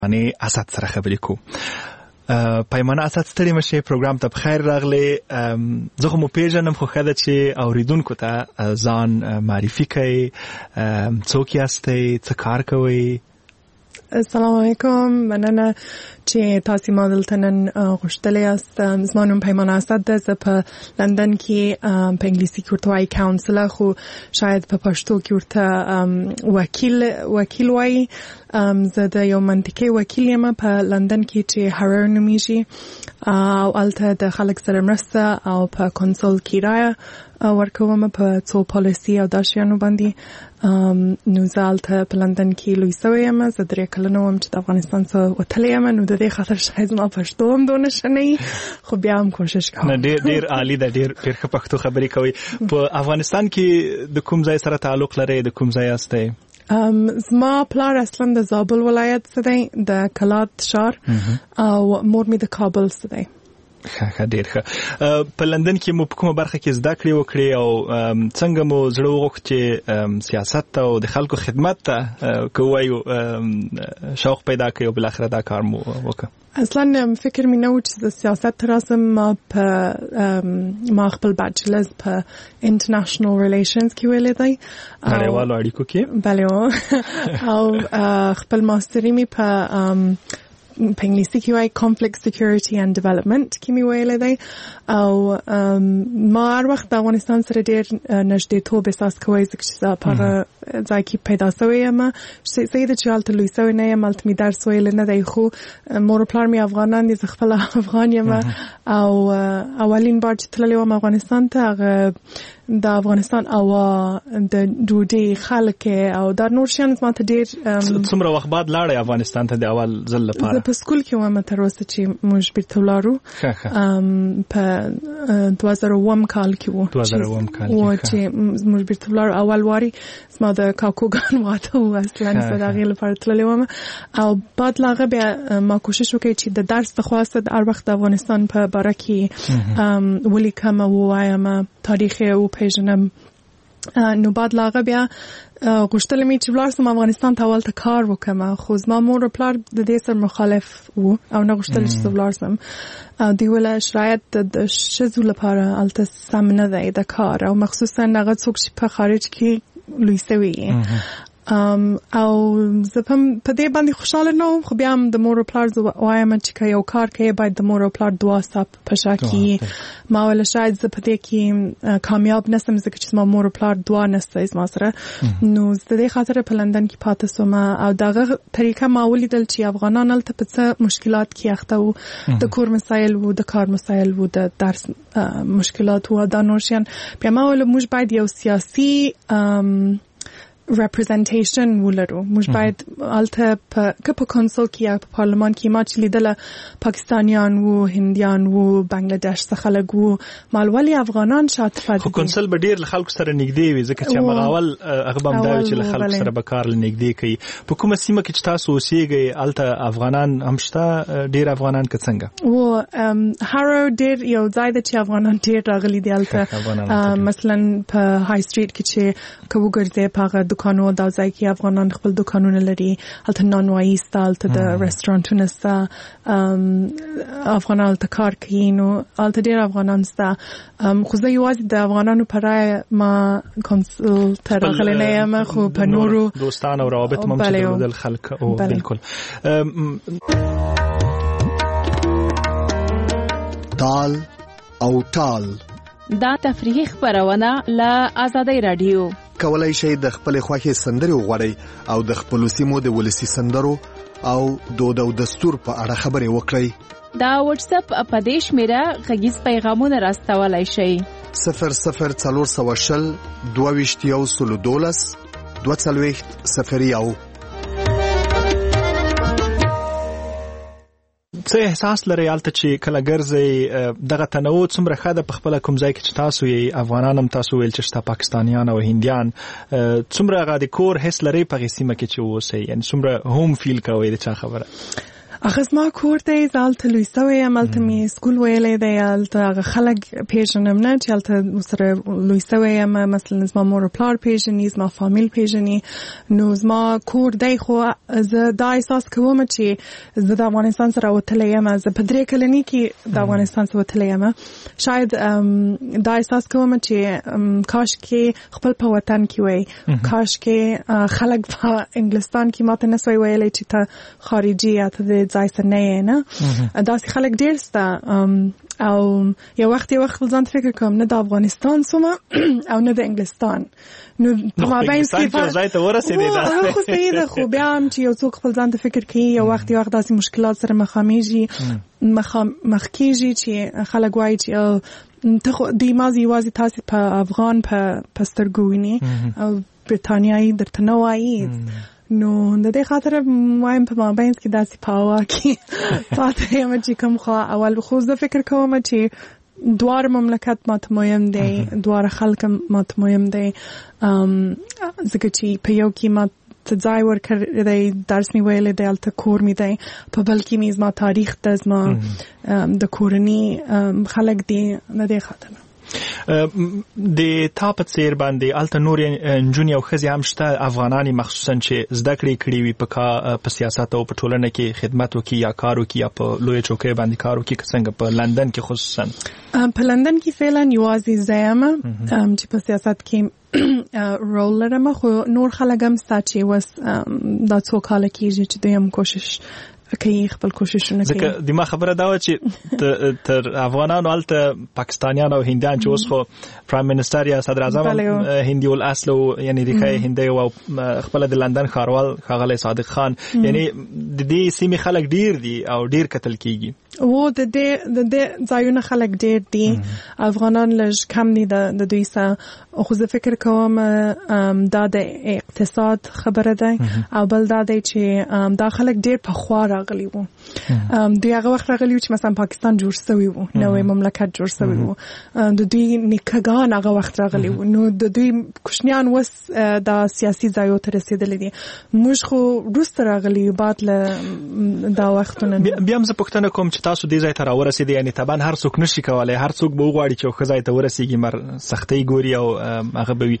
باندې اسد سره خبرې کوو. پیمانه اسد ستړي مشه پروګرام ته بخیر راغلی. زه خو مو پیژنم خو ښه ده چې اوریدونکو ته ځان معرفي کړئ. څوک یاستئ؟ څه کار کوئ؟ السلام علیکم. مننه چې تاسو ما دلته نن غوښتلی یاست. زما نوم پیمانه اسد ده. زه په لندن کې په انګلیسي کې ورته وایي کاونسلر، خو شاید په پښتو کې ورته وکیل وایي. زه د یو منطقې وکیل یم په لندن کې چې هارر نومیږي، او هلته د خلک سره مرسته او په کنسول کرایه ورکوم په څو پالیسي او دا شیانو باندې. نو زه هلته په لندن کې لوی سوی یم. زه 3 کلنه وم چې د افغانستان څخه وتلی یم، نو د دې خاطر شاید زما پښتو هم دونه ښه نه وي، خو بیا هم کوشش کوم. ډېر عالی ده، ډېر ښه پښتو خبرې کوئ. په افغانستان کې د کوم ځای سره تعلق لرئ؟ د کوم ځای یاستئ؟ زما پلار اصلا د زابل ولایت څخه دی، د کلات شهر، او مور مې د کابل څخه دی. ښه ډېر ښه. په لندن کې مو په کومه برخه کې زده کړې وکړې او څنګه مو زړه وغوښت چې سیاست ته او د خلکو خدمت ته که وایو شوق پیدا کړئ او بالاخره دا کار مو وکړ؟ اصلا فکر مې نه و چې د سیاست ته راسم. ما خپل بیچلرز په انټرنیشنل ریلیشنز کې ویلی دی، نړیوالو اړیکو کې. بله، او خپل ماستري مې په انګلیسي کې وایي conflict security and development کې مې ویلی دی. او ما هر وخت د افغانستان سره ډېر نږدېتوب احساس کوی، ځکه چې زه په هغه ځای کې پیدا سوی یم. صحیح ده چې هلته لوی سوی نه یم، هلته مې درس ویلی نه دی، خو مور و پلار مې افغانان دي، زه خپله افغان یم. او اولین بار چې تللی وم افغانستان ته، هغه د افغانستان هوا، د ډوډۍ، خلک او دا نور شیان زما ته ډېر. څومره وخت بعد لاړئ افغانستان ته د اول ځل لپاره؟ زه په سکول کې وم تر اوسه چې موږ بیرته ولاړو. په 2001 کال کې وو. 2001 کال کې چې موږ بیرته ولاړو. اول واري زما د کاکوګان واده و، اصلا زه د هغې لپاره تللی وم. او بعد له هغه بیا ما کوشش وکړی چې د درس د خواسته هر وخت د افغانستان په باره کې ولیکم او ووایم، تاریخ یې وپېژنم. نو بعد له هغه بیا غوښتل مې چې ولاړ سم افغانستان ته هلته کار وکړم، خو زما مور او پلار د دې سره مخالف وو او نه غوښتل چې زه ولاړ سم. دوی ویل شرایط د ښځو لپاره هلته سم نه دی د کار، او مخصوصا هغه څوک چې په خارج کې لوی سوي. او زه په دې باندې خوشاله نه وم، خو بیا هم د مور او پلار زه وایم چې که یو کار کوې باید د مور او پلار دعا ستا په شا کړي. ما ویل شاید زه په دې کې کامیاب نسم، ځکه چې زما مور او پلار دعا نسته زما سره. نو زه د دې خاطر په لندن کې پاتې سوم، او دغه طریقه ما ولیدل چې افغانان هلته په څه مشکلات کې اخته وو. د کور مسایل وو، د کار مسایل وو، د درس مشکلات وو، دا نور شیان. بیا ما ویل موږ باید یو سیاسي representation ولرو. موږ باید هلته په کنسول کې یا په پارلمان کې ما چې لیدله پاکستانیان وو، هندیان وو، بنگلاديش څخه خلک وو، مالولي افغانان شاته پاتې. خو کنسول به ډېر له خلکو سره نږدې وي، ځکه چې اول هغه به هم دا وي چې له خلکو سره به کار نږدې کوي. په کومه سیمه کې چې تاسو اوسېږئ هلته افغانان هم شته؟ ډېر افغانان که څنګه؟ هارو ډېر یو ځای ده چې افغانان ډېر راغلي دي هلته. مثلا په های سټریټ کې چې که وګرځې په هغه دکانو، دا ځای کې افغانان خپل دکانونه لري. هلته نانوایي سته، هلته د رستورانټونه سته، افغانان هلته کار کوي. نو هلته ډېر افغانان سته. خو زه یوازې د افغانانو په رایه ما کنسول ته راغلی نه یم، خو په نورو دوستان او روابط هم چې درلودل خلک. بالکل. تال او ټال دا تفریحي خپرونه له آزادۍ رادیو. کولای شئ د خپل خوښې سندرې وغواړئ او د خپل سیمو د ولسی سندرو او دود او دستور په اړه خبرې وکړئ. دا واتس اپ په دې شمیره غږیز پیغامونه راستولای شئ. 00420 22 22 څه احساس لري هلته چې کله ګرځئ دغه تنوع څومره ښه ده په خپله کوم ځای کې چې تاسو یې افغانان هم تاسو ویل چې شته پاکستانیان او هندیان، څومره هغه د کور حس لري په هغې سیمه کې چې اوسئ؟ یعنې څومره هوم فیل کوئ؟ د چا خبره؟ اخس ما کور دی زالته لوی سوی عملته می سکول ویلې دی الته خلک پیژنم نه چې الته سره لوی سوی مثلا زما مور پلار پیژني زما فامیل پیژني نو زما کور دی خو زه دا احساس کوم چې زه د افغانستان سره وتلې یم زه په 3 کلنی کې د افغانستان سره وتلې یم شاید دا احساس کوم چې کاش کې خپل په وطن کې وای کاش کې خلک په انګلستان کې ماته نسوي ویلې چې ته خارجي یا ته ځای څه نه نه داسې خلک ډېر سته او یو وخت ځان فکر کوم نه د افغانستان سومه او نه د انګلستان نو ما باندې چې ځای ته ورسېدې دا خو صحیح ده خو بیا هم چې یو څوک خپل ځان ته فکر کوي یو وخت داسې مشکلات سره مخ کېږي چې خلک وایي چې ته خو د مازی وازي تاسو په افغان په سترګو ویني او برتانیایی درته نه وایي نو د دې خاطر وایم په مابین کې داسې پاوا کې پاتې یم چې کوم خو اول خو زه فکر کوم چې دوار مملکت ماته مهم دی دوار خلک ماته مهم دی ځکه چې په یو کې ما ته ځای ورکړی دی درس مې ویلی دی هلته کور مې دی په بل کې مې زما تاریخ ده زما د کورني خلک دي د دې خاطر د تا په څیر باندې الته نور نجونې او ښځې هم شته افغانانې مخصوصا چې زده کړې کړې وي په سیاست او په ټولنه کې خدمت وکړي یا کار وکړي یا په لویه چوکۍ باندې کار وکړي که څنګه په لندن کې خصوصا په لندن کې فعلا یوازې زه یم چې په سیاست کې رول لرم خو نور خلک هم سته چې اوس دا څو کاله کېږي چې دوی هم کوشش کوي خپل کوششونه کوي ځکه د ما خبره دا و چې تر افغانانو هلته پاکستانیان او هندیان چې اوس خو پرایم منسټر یا صدر اعظم هندي الاصل او یعنی ریښه هندي او خپل د لندن ښاروال ښاغلی صادق خان یعنی د دې سیمې خلک ډیر دي او ډیر قتل کیږي و د دې ځایونه خلک ډیر دي افغانان لږ کم دي د دوی سره خو زه فکر کوم دا د اقتصاد خبره ده او بل دا دی چې دا خلک ډیر په خوا راغلي وو دوی هغه وخت راغلي چې مثلا پاکستان جوړ شوی وو نوې مملکت جوړ شوی وو د دوی نیکګان هغه وخت راغلي وو نو د دوی کوشنیان وس د سیاسي ځایو ته رسیدلي دي موږ خو وروسته راغلي یو بعد له دا وختونه بیا هم زه پوښتنه کوم چې تاسو دې ځای ته راورسېدئ یعنی طبعا هر څوک نشي کولی هر څوک به وغواړي چې ښه ځای ته ورسېږي مر سختۍ ګوري او هغه به وي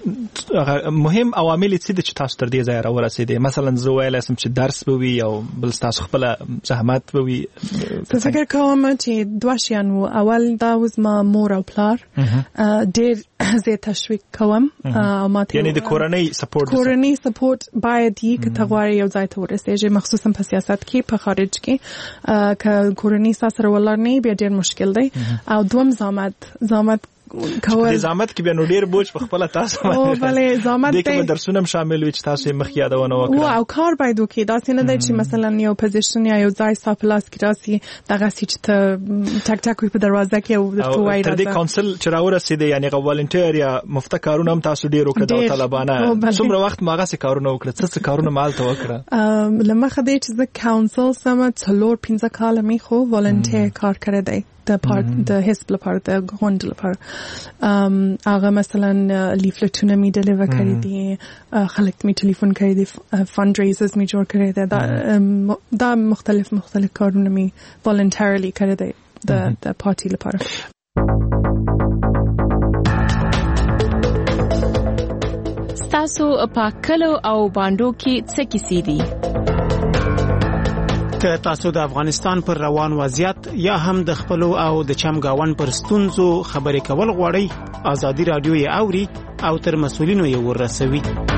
مهم عوامل یې څه دي چې تاسو تر دې ځایه راورسېدئ مثلا زه ویلی سم چې درس به وي او بل ستاسو خپله زحمت به وي زه فکر کوم چې دوه شیان وو اول دا و زما مور او پلار ډېر زه تشویق کوم یعنی د کورنۍ سپورټ باید یې که ته غواړې یو ځای ته ورسېږې مخصوصا په سیاست کې په خارج کې که کورنۍ ستا سره ولاړ نه بیا ډېر مشکل دی او دوم زحمت کول زحمت کې بیا نو ډیر بوج په خپل تاسو باندې بلې زحمت دې کې درسونه هم شامل وي چې تاسو مخ یادونه وکړه او کار باید وکړي دا څنګه دی چې مثلا یو پوزیشن یا یو ځای ستا پلاس کې راسي دغه چې ته ټک ټک په دروازه کې او درته وایي تر دې کونسل چې راورسېدې یعنی والنټیر یا مفته کارونه هم تاسو ډیر وکړه طالبانه څومره وخت ماغه سي کارونه وکړه څه کارونه مالته وکړه لمه خدای چې د کونسل سم څلور 15 کال می خو والنټیر کار کړی دی د حزب لپاره د غونډ لپاره هغه مثلا لیفلټونه می ډیلیور کړی دي خلک می ټلیفون کړی دي فند ریزرز می جوړ کړی دي دا مختلف کارونه می والنټریلی کړی دي د پارټي لپاره ستاسو په کلو او باندو کې څه کیسې دي که تاسو د افغانستان پر روان وضعیت یا هم د خپلو او د چمګاون پر ستونزو خبرې کول غواړئ ازادي رادیو یې اوري او تر مسؤلینو یې ورسوي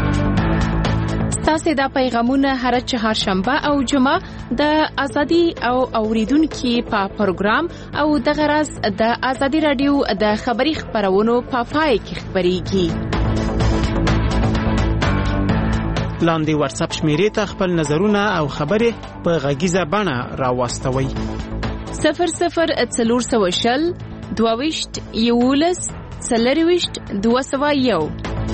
تاسو دا پیغامونه هر چهارشنبه او جمعه د ازادي او اوریدونکو په پروګرام او د غرض د ازادي رادیو د خبري خبرونو په پای کې خبريږي لاندې واتس اپ شمیرې ته خپل نظرونه او خبرې په غږیزه بڼه راوستوي 0040 دویشت یولس سلریوشت 201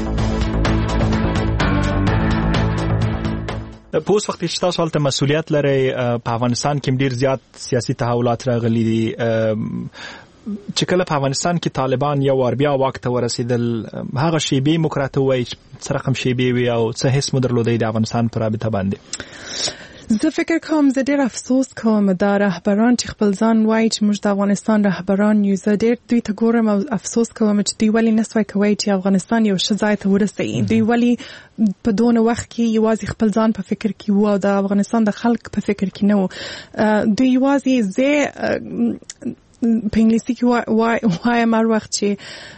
په اوس وخت کې تاسو هلته مسؤلیت لرئ په افغانستان کې ډیر زیات سیاسي تحولات راغلي دي چې کله په افغانستان کې طالبان یو ور بیا واک ته ورسېدل هغه شیبې مکراته وای څه رقم شیبې وي او څه هیڅ مدرلودي د افغانستان پر رابطه باندې زه فکر کوم زه ډېر افسوس کوم دا رهبران چې خپل ځان وایي چې موږ د افغانستان رهبران یو. زه ډېر دوی ته ګورم او افسوس کوم چې دوی ولې نسوای کوي چې افغانستان یو ښه ځای ته ورسوي. دوی ولې په دونه وخت کې یوازې خپل ځان په فکر کې وو او د افغانستان د خلک په فکر کې نه وو. دوی یوازې زه په انګلیسي کې وایم هر وخت چې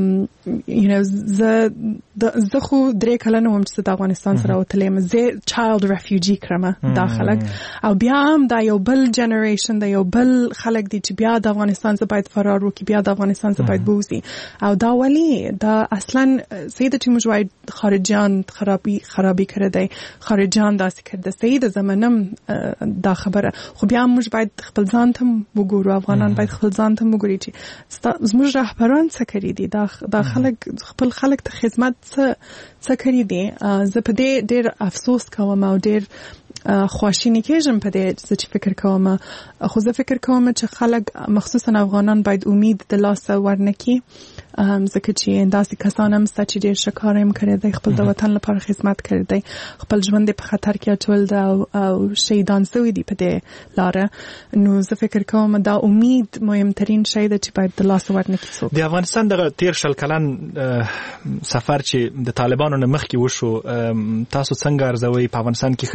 زه خو 3 کلنه وم چې د افغانستان سره وتلم. زه چایلد ریفیوجی کړم دا خلک او بیا هم دا یو بل جنریشن دا یو بل خلک دي چې بیا د افغانستان څخه باید فرار وکړي, بیا د افغانستان څخه باید بوزي. او دا ولی دا اصلا سید چې موږ وایو خارجيان خرابي کړی دی, خارجيان داسې کړی, سید زمانم دا خبره. خو بیا موږ باید خپل ځان ته وګورو, افغانان باید خپل ځان ته وګوري چې زموږ رهبران څه کړي دي, دا خلک خپل خلک ته خدمت څه کړي دي. زه په دې ډېر افسوس کوم او ډېر خواشینی کېږم په دې چې فکر کوم. خو زه فکر کوم چې خلک مخصوصا افغانان باید امید د لاسه ورنکړي, ځکه چې داسې کسان هم شته چې ډېر ښه کار هم کړی دی, خپل د وطن لپاره خدمت کړی دی, خپل ژوند په خطر کې اچول دی او شهیدان شوي دي په دې لاره. نو زه فکر کوم دا امید مهمترین شی ده چې باید د لاسه ورنکړي څوک. د افغانستان دغه 13 کلن سفر چې د طالبانو نه مخکې وشو, تاسو څنګه ارزوئ؟ په افغانستان کې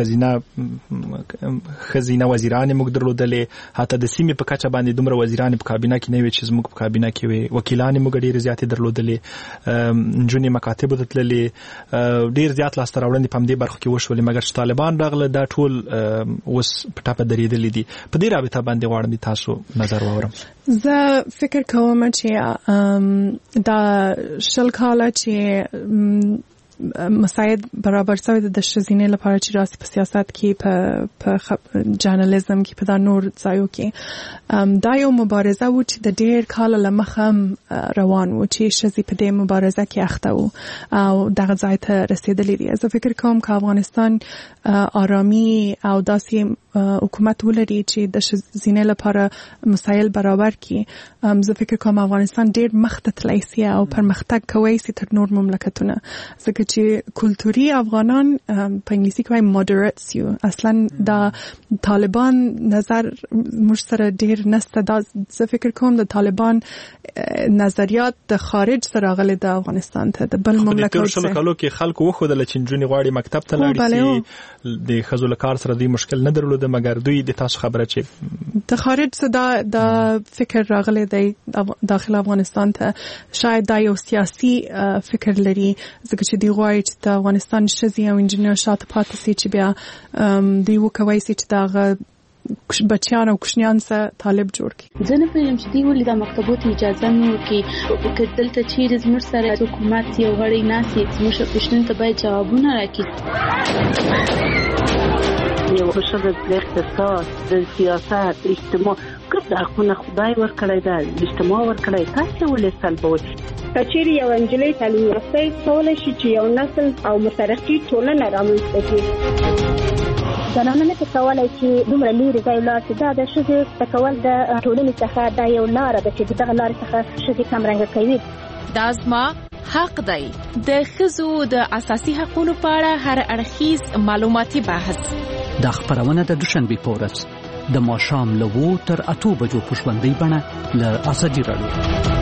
خزینه وزیران موږ درلودلې, حتی د سیمې په کچه باندې دومره وزیران په کابینه کې نه وي چې زموږ په کابینه کې وي, وکیلان موږ ډېر زیات درلودلې, نجونې مکاتب ته تللې, ډېر زیات لاسته راوړنې په دې برخو کې وشولې. مګر چې طالبان راغله دا ټول اوس په ټاپه درېدلې دي. په دې رابطه باندې غواړم تاسو نظر واورم. زه فکر کوم چې دا 20 کاله چې مساعد برابر شوی د ښځینې لپاره چې راسي په سیاست کې, په جرنالیزم کې, په دا نور ځایو کې, دا یو مبارزه و چې د ډېر کاله له مخه روان و چې ښځې په دې مبارزه کې اخته و او دغه ځای ته رسېدلې دي. زه فکر کوم که افغانستان آرامي او داسې حکومت ولري چې د ښځینې لپاره مسایل برابر کړي, زه فکر کوم افغانستان ډېر مخته تللی سي او پرمختګ کوی سي تر نور مملکتونه, ځکه چې کلتوري افغانان په انګلیسي کې وایي moderates یو. اصلا دا طالبان نظر موږ سره ډېر نسته. دا زه فکر کوم د طالبان نظریات د خارج سره راغلي د افغانستان ته, د بل مملکت څخه. په 13 کالو کې خلکو وښودل چې نجونې غواړي مکتب ته لاړ شي, د ښځو له کار سره دوی مشکل نه درلوده, مګر دوی د تاسو خبره چې د خارج څخه دا فکر راغلی دی داخل افغانستان ته, شاید دا یو سیاسي فکر لري, ځکه چې دی غواړي چې د افغانستان ښځې او انجینر شاته پاتې سي, چې بیا دوی وکوی سي چې دغه بچیان او کوشنیان سره طالب جوړ کړي. زه نه پوهېږم چې دوی ولې د مکتبو ته اجازه نه ورکوي, که دلته چیرې زموږ سره حکومت یو غړی ناست وي, زموږ پوښتنو ته باید جوابونه راکړي. یو ښځه د اقتصاد, د سیاست, اجتماع ګډ حقونه خدای ورکړی ده, اجتماع ورکړی, تاسې ولې سلبوئ؟ که چیرې یو نجلۍ تعلیم یافته کولی شي چې یو نسل او مترقي ټولنه رامنځته کړي. زنانه نه کولی چې دومره لرې ځای ولاړ شي. دا د ښځې زده کول د ټولنې څخه دا یو لاره ده چې دغه لارې څخه ښځې کمرنګه کوي. دا زما حق دی. د ښځو د اساسي حقوقو په اړه هر اړخیز معلوماتي بحث. دا خبرونه د دوشنبه په ورځ د ماښام له 2 تر 8 بجو په ژوندۍ بڼه له ازادي راډیو.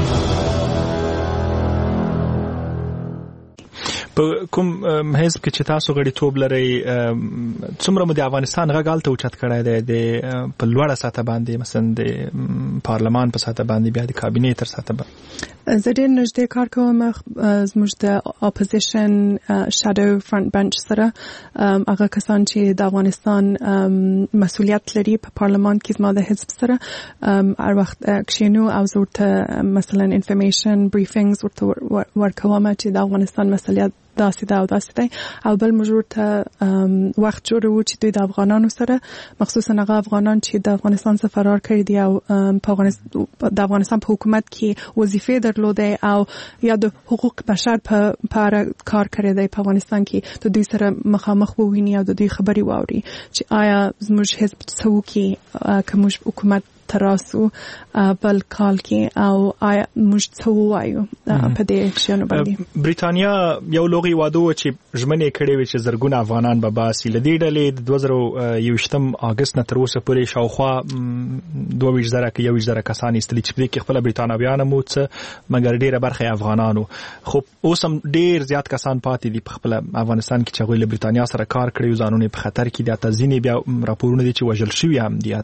په کوم حزب کې چې تاسو غړیتوب لرئ, څومره مو د افغانستان غږ هلته اوچت کړی دی په لوړه سطح باندې, مثلا د پارلمان په سطح باندې, بیا د کابینې تر سطح باندې؟ زه ډېر نږدې کار کوم زموږ د اپوزیشن شادو فرنٹ بنچ سره. هغه کسان چې د افغانستان مسؤلیت لري په پارلمان کې زما د حزب سره هر وخت کښېنو او زه ورته مثلا انفارمیشن بریفینګز ورته ورکوم چې د افغانستان مسؤلیت داسې ده او داسې دی, او بل موږ ورته وخت جوړوو چې دوی د افغانانو سره, مخصوصا هغه افغانان چې د افغانستان څخه فرار کړي دي او د افغانستان په حکومت کې وظیفې درلودې او یا د حقوق بشر په اړه کار کړی دی په افغانستان کې, د دوی سره مخامخ وویني او د دوی خبرې واوري چې آیا زموږ حزب څه وکړي که موږ حکومت تراسو بل کال کې او موږ څه وایو په دې شنو باندې. بریټانیا یو لوغي واده چې ژمنې کړې وي چې زرګونه افغانان به باسي. لدې ډلې د 2021 اگست نه تر اوسه پورې شاوخوا 22,000 کسان ایستلي چې په کې خپل بریټانویان مو څه مګر ډیره برخه افغانانو. خو اوس هم ډیر زیات کسان پاتې دي په خپل افغانستان کې چې غوښله بریټانیا سره کار کړی ځانونه په خطر کې دي. تاسو ځینې بیا راپورونه دي چې وژل شوی هم دي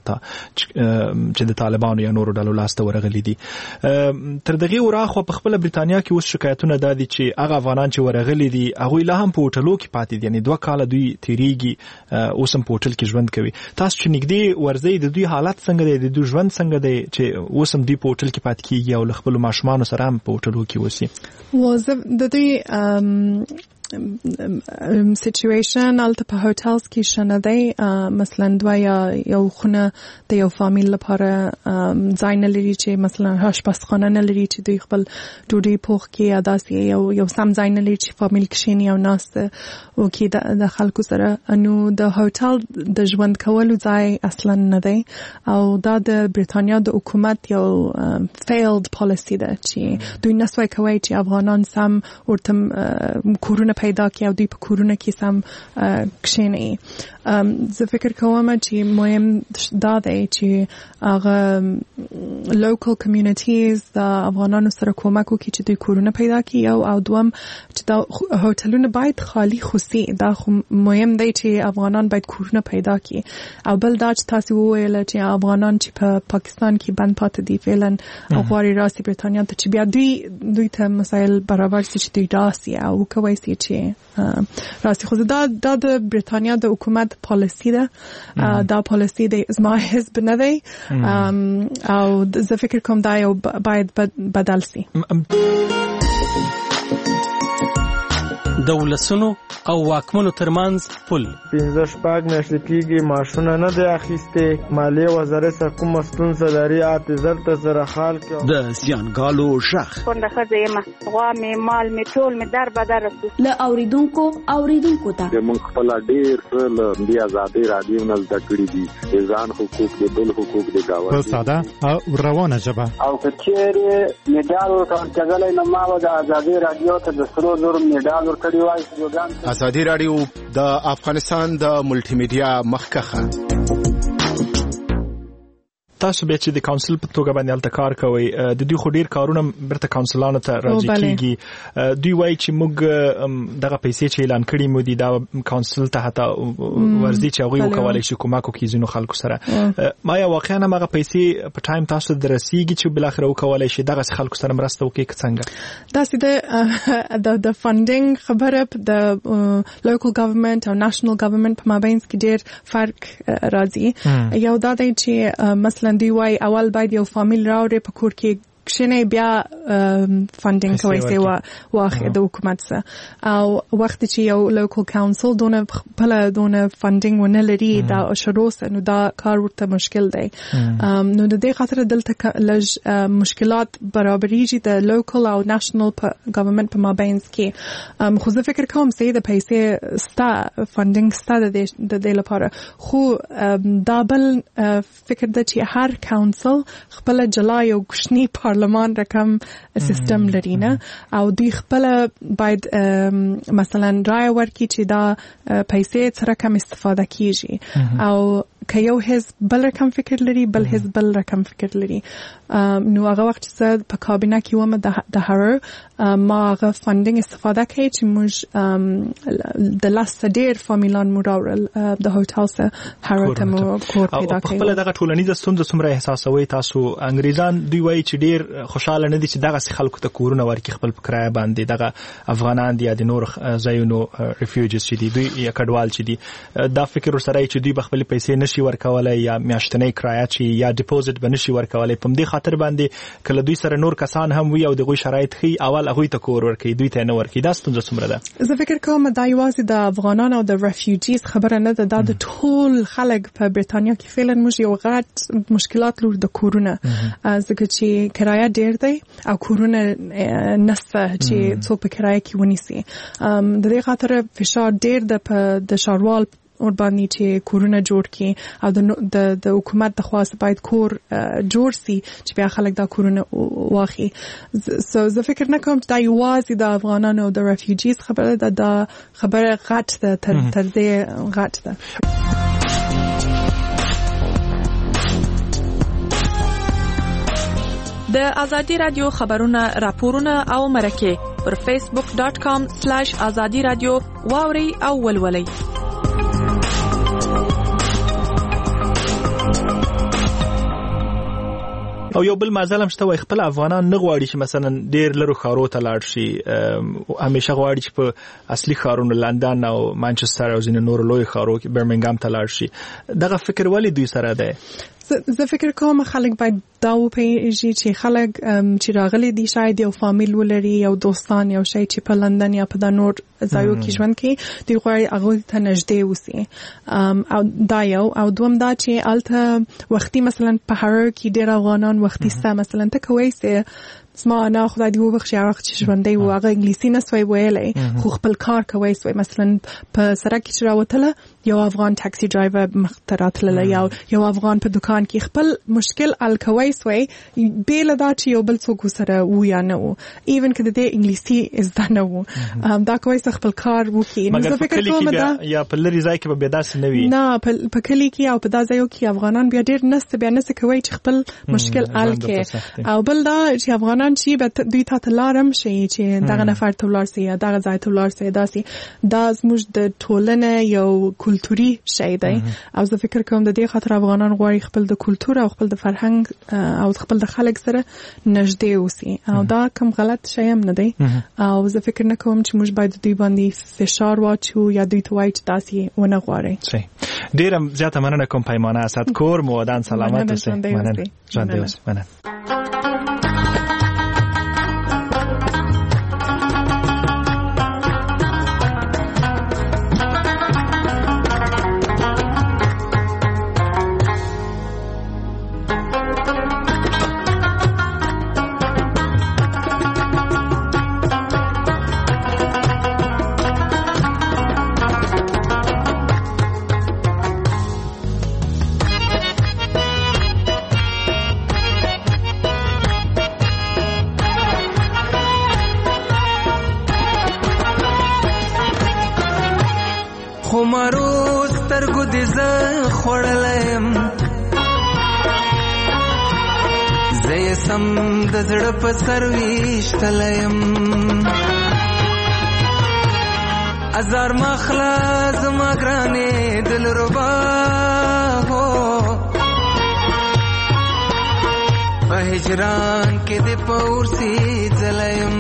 چې د طالبانو یا نورو ډلو لاسته ورغلي دي. تر دغه وراخه په خپل بریټانیا کې اوس شکایتونه دادي چې هغه افغانان چې ورغلي دي هغه لا هم په هوټلو کې پاتې دي. یعنی 2 کال دوی تیریږي اوس هم په هوټل کې ژوند کوي. تاسو چې نږدې ورځي د دوی حالت څنګه دی، د دوی ژوند څنګه دی چې اوس هم دوی په هوټل کې پاتې کیږي او خپل ماشومان سره هم په هوټلو کې وسی؟ وظیفه د دوی سیچویشن البته په هوټلز کې شنه دی. مثلا یو خونه د یو فامیل لپاره ځای نه لري چې مثلا آشپزخانه نه لري چې دوی خپل ډوډۍ پوخ کړي یا داسې یو سم ځای نه لري چې فامیل کښېني او ناسته وکړي د خلکو سره. نو د هوټل د ژوند کولو ځای اصلا نه دی او دا د بریټانیا د حکومت یو فیلد پالیسی ده چې دوی نسوای کوي چې افغانان سم ورته کورونه پیدا کړي او دوی په کورونه کې سم کښېني. زه فکر کوم چې مهم دا دی چې هغه لوکل کمیونټیز د افغانانو سره کومک وکړي چې دوی کورونه پیدا کړي او دوم چې دا هوټلونه باید خالی خوسي. دا مهم دی چې افغانان باید کورونه پیدا کړي. او بل دا چې تاسو وویل چې افغانان چې په پاکستان کې بند پاتې دي فعلا او غواړي راسي بریټانیا ته چې بیا دوی ته مسایل برابر شي چې دوی راسي او کوي چې راسي. خو دا د بریټانیا د حکومت پالیسی ده. دا پالیسی د زما حزب نه دی او زه فکر کوم دا یو باید بدل سي. د ولسونو او واکمنو ترمنځ پل 15 میاشتې کېږي معاشونه نه دی اخیستې. مالیې وزارت سره کومه ستونزه لري اعتذار ته سره حال کې د زیانګالو شخ څنګه ښځه یم غوا مې مال مې ټول مې در بدر رسو له اوریدونکو ته موږ خپل ډیر څه له دی آزادي رادیو نه زده کړی دي ځان حقوق د بل حقوق د گاونډي په ساده او روانه ژبه او کچېره میډال ورکړل نو ما د آزادي رادیو ته د سرو زر میډال ورکړی وای. آزادي رادیو د افغانستان د ملټي میډیا مخکخه. تاسو به چې د کونسل په توګه باندې الته کار کوي د دوی خو ډیر کارونه برته کونسلانو ته راځي کیږي. دوی وایي چې موږ دغه پیسې چې اعلان کړي مو دي دا کونسل ته حتی ورزي چې هغه وکولای شي کومک وکړي ځینو خلکو سره. ما یا واقعا هغه پیسې په ټایم تاسو درسیږي چې بل اخر وکولای شي دغه خلکو سره مرسته وکړي څنګه؟ دا سیده د فاندینګ خبره د لوکل ګورنمنت او نېشنل ګورنمنت په مابین کې ډیر فرق راځي. یو دا دی چې مثلا دی وای اول باید یو فامیل راوړي په کور کې کښینه بیا فاندینګ کوي سي واخه د حکومت سره او وخت چې یو لوکل کونسل دونه فاندینګ ونه لري دا شروع نو دا کار ورته مشکل دی. نو د دې خاطر دلته لږ مشکلات برابرېږي د لوکل او نېشنل ګورنمنت په مابین کې. خو زه فکر کوم چې د پیسې ستا فاندینګ ستا د دې لپاره خو دا بل فکر د چې هر کونسل خپل جلا یو کوچنی پارلمان رقم سیستم لري نه او دوی خپل باید مثلا رای ورکړي چې دا پیسې څه رقم استفاده کیږي او که یو حزب بل رقم فکر لري بل حزب بل رقم فکر لري. نو هغه وخت چې په کابینه کې ومه د هر ما هغه فاندینګ استفاده کوي چې موږ د لاس ډیر فامیلان مو راوړل د هوټل سره هر ته مو کور پیدا کړی. خپل دغه ټولنیزه ستونزه څومره احساسوي تاسو؟ انګریزان دوی وایي چې ډیر خوشاله نه دي چې دغه خلکو ته کورونه ورکړي خپل په کرایه باندې. دغه افغانان دي یا د نور ځایونو ریفیوجیز چې دي دوی یا کډوال چې دي دا فکر سره چې دوی خپل پیسې نشي ورکولای یا میاشتنۍ کرایه چې یا ډیپوزټ بنشي ورکولای. په دې خاطر باندې کله دوی سره نور کسان هم وي او دغه شرایط خي اول هغه ته کور ورکړي دوی ته نه ورکړي. دا ستونزه څومره ده؟ زه فکر کوم دا یوازې د افغانانو او د ریفیوجیز خبره نه ده. دا د ټول خلک په بریټانیا کې فعلا موږ یو غټ مشکلات لرو د کورونه ځکه چې کرایه ډیر دی او کورونه نسته چې څوک په کرایه کې ونیسي. د دې خاطر فشار ډیر د شاروال اور باندې چې کورونه جوړ کړي او د حکومت د خواست باید کور جوړ سي چې بیا خلک دا کورونه واخلي. زه فکر نه کوم چې دا یوازې د افغانانو او د ریفیوجیز خبره ده، دا خبره غټ ده، تر دې غټ ده. د ازادي رادیو خبرونه، راپورونه او مرکه پر facebook.com/azadi radio واوري او ولولي. او یو بل مازلم شته وای خپل افغانان نه غواړي چې مثلا ډیر لرو ښارونو ته لاړ شي، همیشه غواړي چې په اصلي ښارونو لندن او مانچستر او ځینې نور لوی ښارونو کې برمنګام ته لاړ شي. دغه فکر ولې دوی سره ده؟ زه فکر کوم خلک باید دا وپېژني چې خلک چې راغلي دي شاید یو فامیل ولري، یو دوستان، یو شی چې په لندن یا په دا نور ځایو کې ژوند کوي، دوی غواړي هغوی ته نږدې اوسي. او دا یو. او دوم دا چې هلته وختي مثلا په هر کې ډېر افغانان وختي سته، مثلا ته کوی سې زما نه خدای دې وبخښي هغه وخت چې ژوندی و هغه انګلیسي نه سوی ویلی خو خپل کار کوی سوی، مثلا په سړک کې چې راوتله یو افغان ټاکسي ډرایور مخ ته راتللی، یو افغان په دکان کې خپل مشکل حل کوی سوی، بېله دا چې یو بل څوک ورسره و یا نه و، ایون که د دې انګلیسي زده نه و، دا کوی سه خپل کار وکړي. مګر په کلي کې یا په لرې ځای کې به بیا داسې نه وي. نه، په کلي کې او په دا ځایو کې افغانان بیا ډېر نسته، بیا نسه کوی چې خپل مشکل حل کړي. او بل دا چې افغانان چې به دوی ته لارم شي چې دغه نفر ته ولاړ سي یا دغه ځای ته ولاړ سي، دا زموږ د ټولنې یو کلتوري شی دی. او زه فکر کوم د دې خاطر افغانان غواړي خپل د کلتور او خپل د فرهنګ او خپل د خلک سره نږدې اوسي، او دا کوم غلط شی هم نه دی. او زه فکر نه کوم چې موږ باید دوی باندې فشار واچو یا دوی ته وایو چې داسې ونه غواړي. ډېره زیاته مننه کوم پیمانه اسد کور، مودان سلامت اوسئ. مننه. ژوندی اوسئ. مننه. سم د زړه په سر ویشتلیم ازار مخلا زما ګرانې دلربا هو په هجران کې د پورسي ځلیم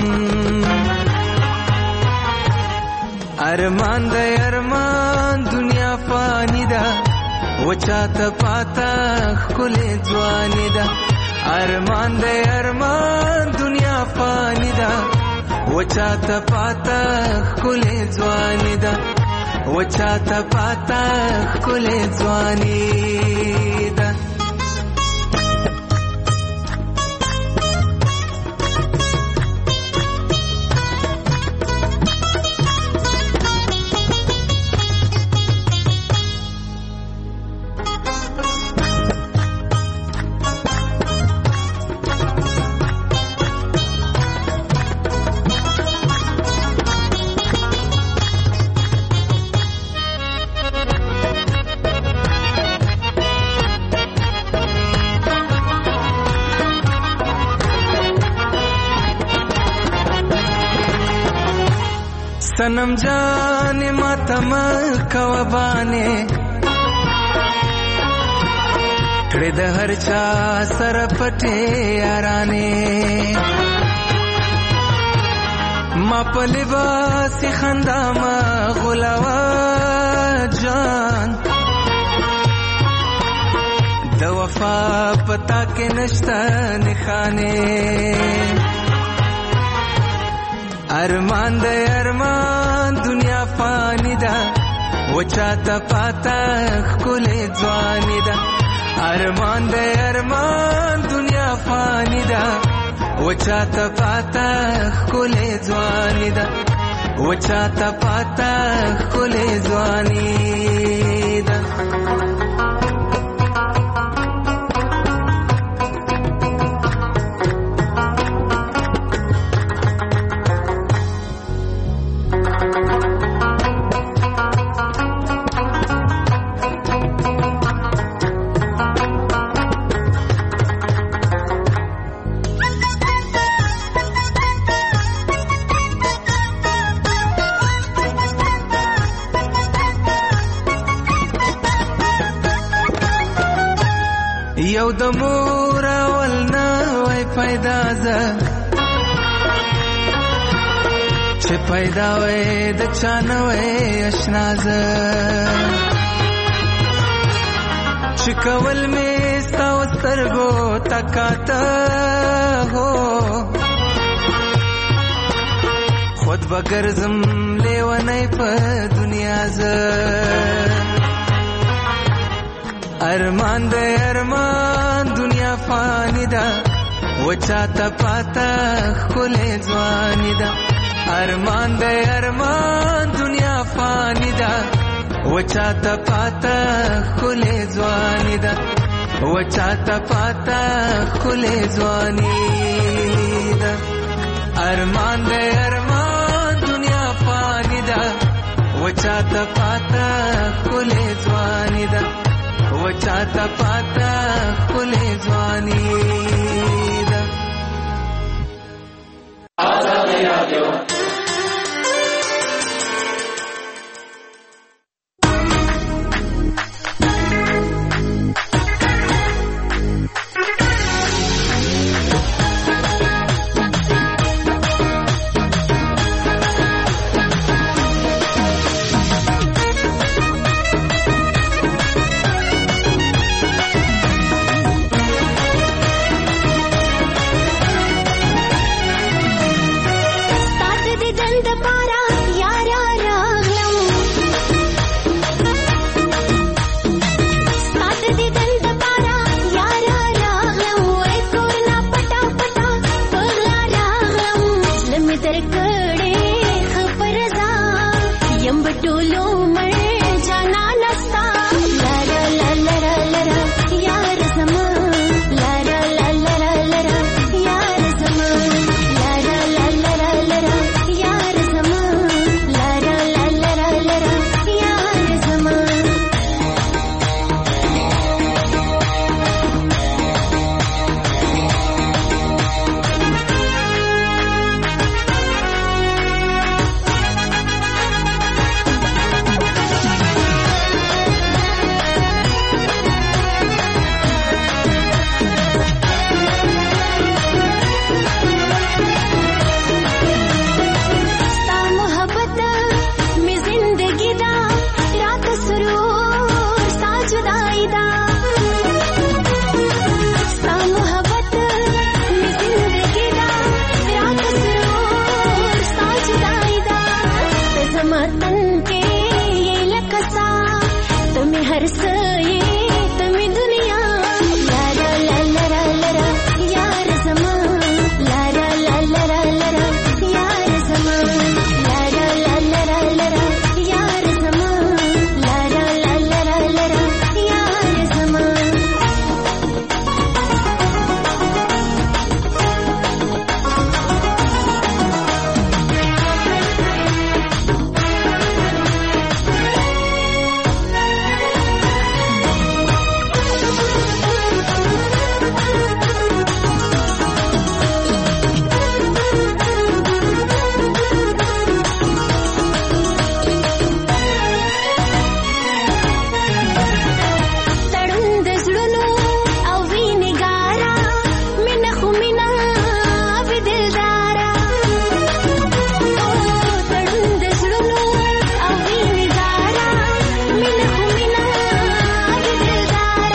ارمان د ارمان دنیا فانی ده وچاته پاتا خلې ځواني ده ارمان دے ارمان دنیا فانی دا وچاتا پاتا خلے ځوانی دا وچاتا پاتا خلے ځوانی دا सनम जाने मातम कवबाने कड़े द हर चा सर पटे याराने मा पलिबासी खंदा मा गुलावा जान द वफा पता के नश्ता निखाने ارمان د ارمان دنیا فانی ده وچاته پاتا خلې ځواني ده ارمان د ارمان دنیا فانی ده وچاته پاتا خلې ځواني ده وچاته پاتا خله ځواني ده یو د مور ولنا وای پیدا ز چې پیدا وای د چانوي آشنا ز چې کول می ستاو سترګو تکاته هو خود بغرزم لیونی په دنیا ز ارمان دے ارمان دنیا فانی دا وچاتا پاتا خلے زوانی دا ارمان دے ارمان دنیا فانی دا وچاتا پاتا خلے زوانی دا وچاتا پاتا خلے زوانی دا ارمان دے ارمان دنیا فانی دا وچاتا پاتا خلے زوانی دا وچاتا پاتا خلے ځواني ده آزادي رادیو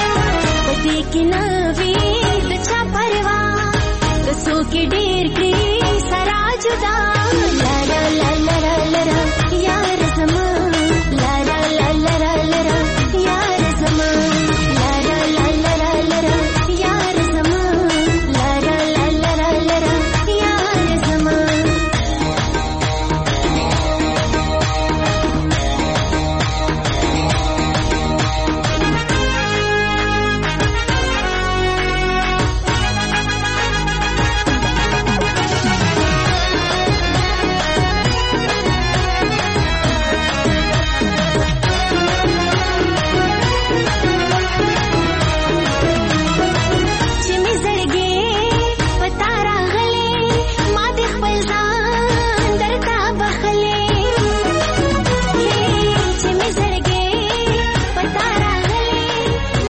के ढेर